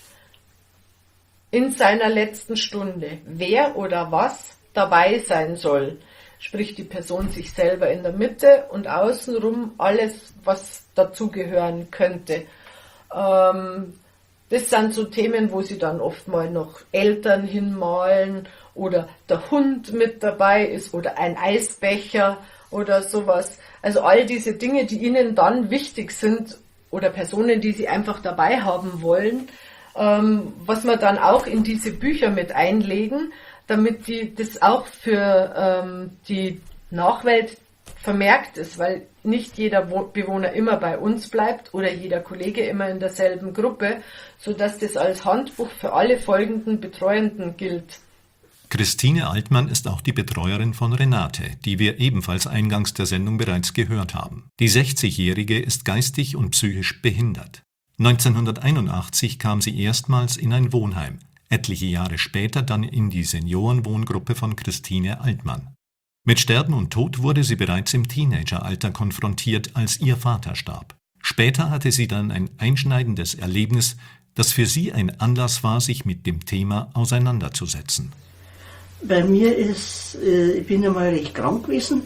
in seiner letzten Stunde, wer oder was dabei sein soll. Sprich, die Person sich selber in der Mitte und außenrum alles, was dazugehören könnte. Ähm, das sind so Themen, wo sie dann oft mal noch Eltern hinmalen oder der Hund mit dabei ist oder ein Eisbecher oder sowas. Also all diese Dinge, die ihnen dann wichtig sind oder Personen, die sie einfach dabei haben wollen, ähm, was wir dann auch in diese Bücher mit einlegen, damit die das auch für ähm, die Nachwelt vermerkt ist, weil nicht jeder Bewohner immer bei uns bleibt oder jeder Kollege immer in derselben Gruppe, sodass das als Handbuch für alle folgenden Betreuenden gilt. Christine Altmann ist auch die Betreuerin von Renate, die wir ebenfalls eingangs der Sendung bereits gehört haben. Die sechzigjährige ist geistig und psychisch behindert. neunzehnhunderteinundachtzig kam sie erstmals in ein Wohnheim, etliche Jahre später dann in die Seniorenwohngruppe von Christine Altmann. Mit Sterben und Tod wurde sie bereits im Teenageralter konfrontiert, als ihr Vater starb. Später hatte sie dann ein einschneidendes Erlebnis, das für sie ein Anlass war, sich mit dem Thema auseinanderzusetzen. Bei mir ist, äh, ich bin einmal recht krank gewesen.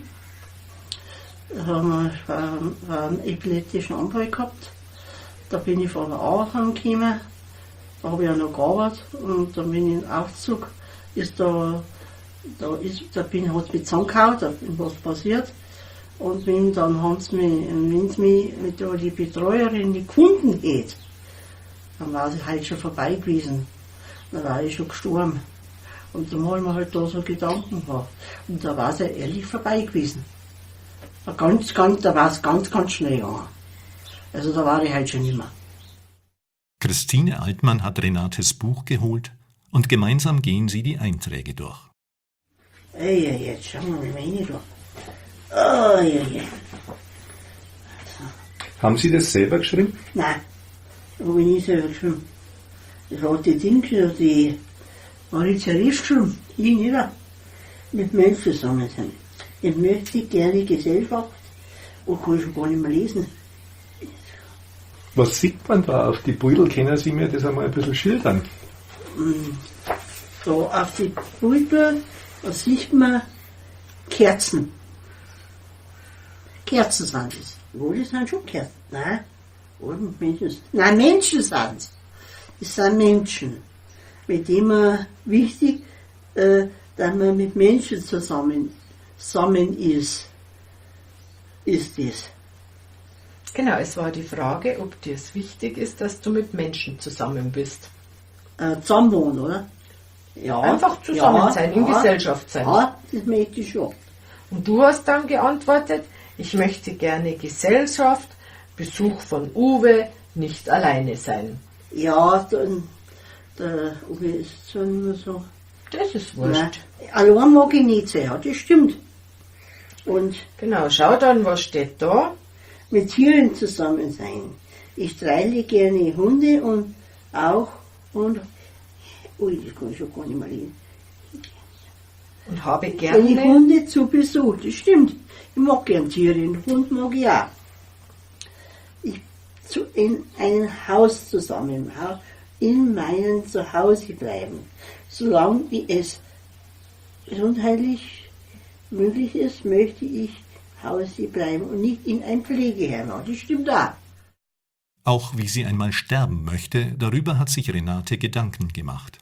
Da haben wir einen, einen epileptischen Anfall gehabt. Da bin ich von der Arbeit heimgekommen. Da habe ich auch noch gearbeitet und dann bin ich in den Aufzug. Ist da, da, ist, da bin, hat es mich zusammengehauen, da ist was passiert. Und wenn, dann haben sie mich, wenn sie mich mit der die Betreuerin die Kunden hat, dann war sie halt schon vorbei gewesen. Dann war ich schon gestorben. Und dann habe ich mir halt da so Gedanken gehabt. Und da war es ja ehrlich vorbei gewesen. Da, ganz, ganz, da war es ganz, ganz schnell gegangen. Also da war ich halt schon nicht mehr. Christine Altmann hat Renates Buch geholt und gemeinsam gehen sie die Einträge durch. Ey, jetzt schauen wir mal rein da. Oh, ja, ja. Haben Sie das selber geschrieben? Nein, habe ich nicht selber geschrieben. Das hat die Ding, die Maritza Rief geschrieben. Ich nicht. Mit Menschen zusammen sein. Ich möchte gerne Gesellschaft und kann schon gar nicht mehr lesen. Was sieht man da auf die Beutel? Können Sie mir das einmal ein bisschen schildern? So, auf die Beutel, da sieht man Kerzen. Kerzen sind es. Wo, das sind schon Kerzen. Nein, oder Menschen. Nein, Menschen sind es. Das sind Menschen. Mit denen man wichtig, äh, dass man mit Menschen zusammen, zusammen ist. Ist das. Genau, es war die Frage, ob dir es wichtig ist, dass du mit Menschen zusammen bist. Äh, zusammenwohnen, oder? Ja. Einfach zusammen ja, sein, in ja, Gesellschaft sein. Ja, das möchte ich schon. Und du hast dann geantwortet, ich möchte gerne Gesellschaft, Besuch von Uwe, nicht alleine sein. Ja, dann, der Uwe ist zwar nicht mehr so. Das ist wurscht. Nein, allein mag ich nicht sein, ja, das stimmt. Und genau, schau dann, was steht da. Mit Tieren zusammen sein. Ich streile gerne Hunde und auch und ui, das kann ich schon gar nicht mehr lesen. Und habe Wenn ich gerne Hunde zu Besuch, das stimmt. Ich mag gern Tiere, einen Hund mag ich auch. Ich zu, in einem Haus zusammen, in meinem Zuhause bleiben, solange wie es gesundheitlich möglich ist, möchte ich Hause bleiben und nicht in ein Pflegeheim. Das stimmt auch. Auch wie sie einmal sterben möchte, darüber hat sich Renate Gedanken gemacht.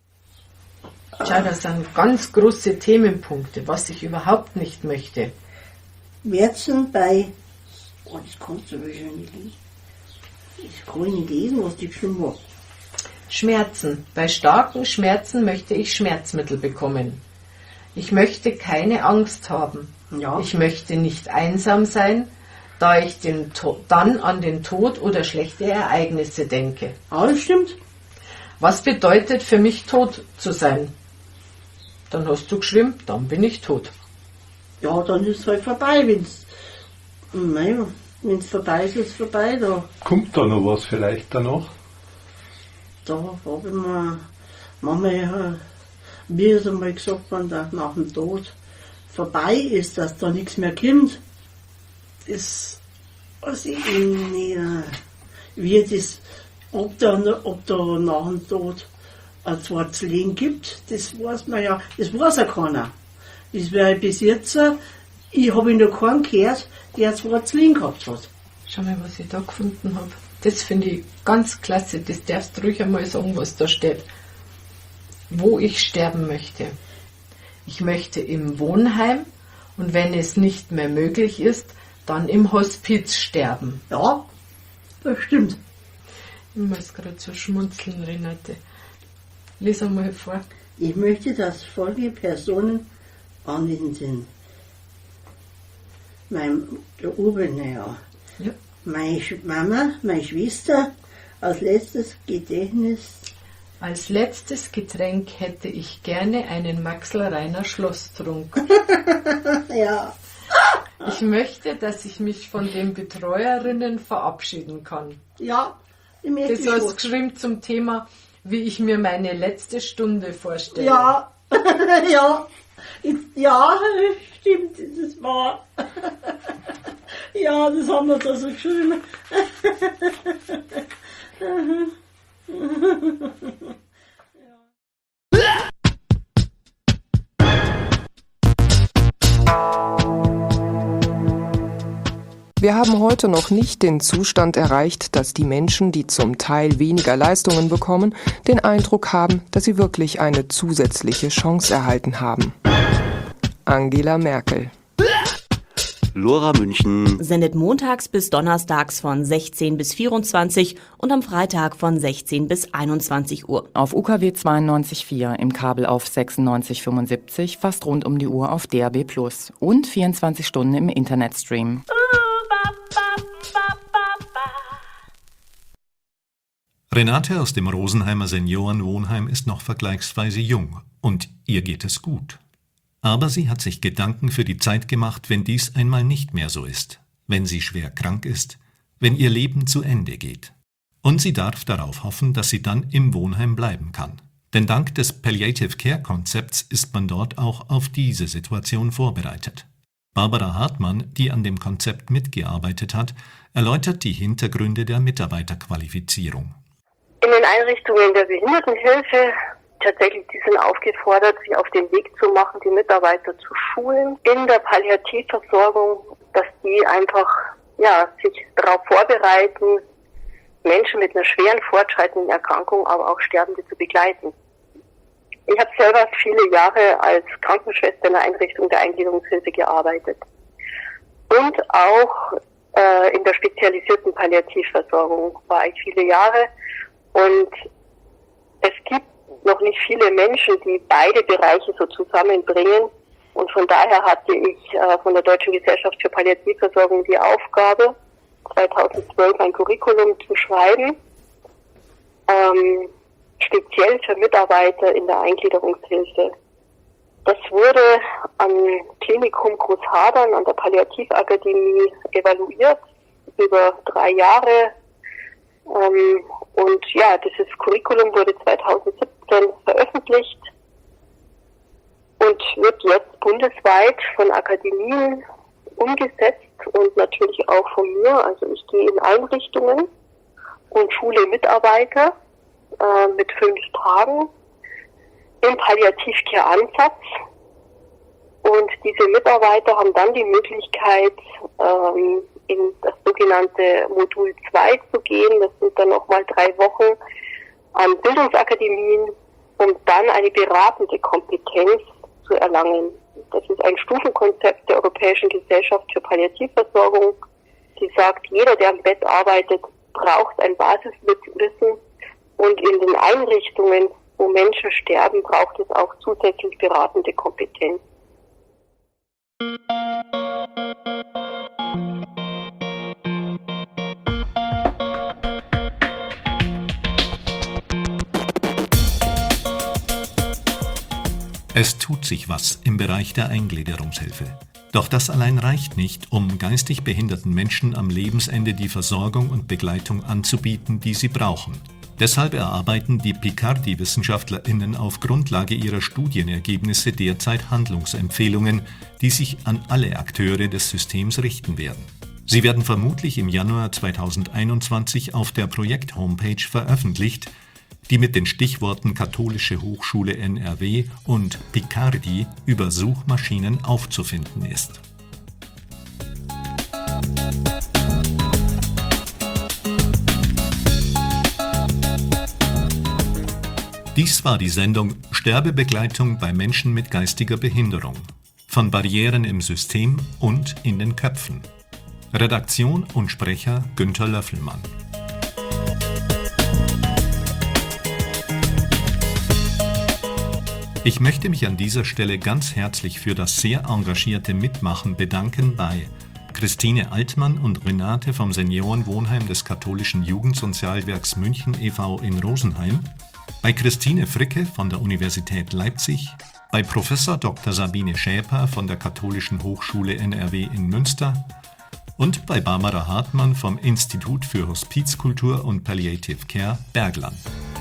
Schau, das sind ganz große Themenpunkte, was ich überhaupt nicht möchte. Schmerzen bei, oh, das kannst du wahrscheinlich nicht lesen. Ich kann nicht lesen, was die geschrieben hat. Schmerzen. Bei starken Schmerzen möchte ich Schmerzmittel bekommen. Ich möchte keine Angst haben. Ja. Ich möchte nicht einsam sein, da ich den to- dann an den Tod oder schlechte Ereignisse denke. Ah, das stimmt. Was bedeutet für mich, tot zu sein? Dann hast du geschrieben, dann bin ich tot. Ja, dann ist es halt vorbei, wenn's, nein, wenn's vorbei ist, ist es vorbei, da. Kommt da noch was vielleicht danach? Da habe ich mir, manchmal, ja, mir ist einmal gesagt worden, dass nach dem Tod vorbei ist, dass da nichts mehr kommt. Das weiß ich nicht, wie das, ob da, ob da nach dem Tod ein zweites Leben gibt, das weiß man ja, das weiß ja keiner. Das wäre bis jetzt, ich habe noch keinen gehört, der ein zweites Leben gehabt hat. Schau mal, was ich da gefunden habe. Das finde ich ganz klasse. Das darfst du ruhig einmal sagen, was da steht. Wo ich sterben möchte. Ich möchte im Wohnheim und wenn es nicht mehr möglich ist, dann im Hospiz sterben. Ja, das stimmt. Ich muss gerade so schmunzeln, Renate. Lies einmal vor. Ich möchte, dass folgende Personen anwesend sind. Mein der Uwe, naja. Ja. Meine Sch- Mama, meine Schwester, als letztes Gedächtnis. Als letztes Getränk hätte ich gerne einen Maxl-Reiner Schlosstrunk. Ja. Ich möchte, dass ich mich von den Betreuerinnen verabschieden kann. Ja, ich möchte Das hast du schon. geschrieben zum Thema, wie ich mir meine letzte Stunde vorstelle. Ja, ja, ich, ja, stimmt, das war. Ja, das haben wir da so geschrieben. Wir haben heute noch nicht den Zustand erreicht, dass die Menschen, die zum Teil weniger Leistungen bekommen, den Eindruck haben, dass sie wirklich eine zusätzliche Chance erhalten haben. Angela Merkel. Lora München Sendet montags bis donnerstags von sechzehn bis vierundzwanzig und am Freitag von sechzehn bis einundzwanzig Uhr. Auf U K W zweiundneunzig Komma vier, im Kabel auf sechsundneunzig Komma fünfundsiebzig, fast rund um die Uhr auf D A B plus und vierundzwanzig Stunden im Internetstream. Renate aus dem Rosenheimer Seniorenwohnheim ist noch vergleichsweise jung und ihr geht es gut. Aber sie hat sich Gedanken für die Zeit gemacht, wenn dies einmal nicht mehr so ist, wenn sie schwer krank ist, wenn ihr Leben zu Ende geht. Und sie darf darauf hoffen, dass sie dann im Wohnheim bleiben kann. Denn dank des Palliative Care Konzepts ist man dort auch auf diese Situation vorbereitet. Barbara Hartmann, die an dem Konzept mitgearbeitet hat, erläutert die Hintergründe der Mitarbeiterqualifizierung. In den Einrichtungen der Behindertenhilfe tatsächlich, die sind aufgefordert, sich auf den Weg zu machen, die Mitarbeiter zu schulen. In der Palliativversorgung, dass die einfach ja, sich darauf vorbereiten, Menschen mit einer schweren, fortschreitenden Erkrankung, aber auch Sterbende zu begleiten. Ich habe selber viele Jahre als Krankenschwester in der Einrichtung der Eingliederungshilfe gearbeitet. Und auch äh, in der spezialisierten Palliativversorgung war ich viele Jahre. Und es gibt noch nicht viele Menschen, die beide Bereiche so zusammenbringen. Und von daher hatte ich äh, von der Deutschen Gesellschaft für Palliativversorgung die Aufgabe, zweitausendzwölf ein Curriculum zu schreiben, ähm, speziell für Mitarbeiter in der Eingliederungshilfe. Das wurde am Klinikum Großhadern an der Palliativakademie evaluiert über drei Jahre. Ähm, und ja, dieses Curriculum wurde zweitausendsiebzehn veröffentlicht und wird jetzt bundesweit von Akademien umgesetzt und natürlich auch von mir. Also ich gehe in Einrichtungen und schule Mitarbeiter äh, mit fünf Tagen im Palliativcare-Ansatz. Und diese Mitarbeiter haben dann die Möglichkeit, ähm, in das sogenannte Modul zwei zu gehen. Das sind dann nochmal drei Wochen an Bildungsakademien, um dann eine beratende Kompetenz zu erlangen. Das ist ein Stufenkonzept der Europäischen Gesellschaft für Palliativversorgung, die sagt, jeder, der am Bett arbeitet, braucht ein Basiswissen. Und in den Einrichtungen, wo Menschen sterben, braucht es auch zusätzlich beratende Kompetenz. Es tut sich was im Bereich der Eingliederungshilfe. Doch das allein reicht nicht, um geistig behinderten Menschen am Lebensende die Versorgung und Begleitung anzubieten, die sie brauchen. Deshalb erarbeiten die Picardy-WissenschaftlerInnen auf Grundlage ihrer Studienergebnisse derzeit Handlungsempfehlungen, die sich an alle Akteure des Systems richten werden. Sie werden vermutlich im Januar zweitausendeinundzwanzig auf der Projekt-Homepage veröffentlicht, die mit den Stichworten Katholische Hochschule N R W und Picardy über Suchmaschinen aufzufinden ist. Dies war die Sendung Sterbebegleitung bei Menschen mit geistiger Behinderung. Von Barrieren im System und in den Köpfen. Redaktion und Sprecher Günter Löffelmann. Ich möchte mich an dieser Stelle ganz herzlich für das sehr engagierte Mitmachen bedanken bei Christine Altmann und Renate vom Seniorenwohnheim des Katholischen Jugendsozialwerks München e V in Rosenheim, bei Christine Fricke von der Universität Leipzig, bei Professor Doktor Sabine Schäper von der Katholischen Hochschule N R W in Münster und bei Barbara Hartmann vom Institut für Hospizkultur und Palliative Care Bergland.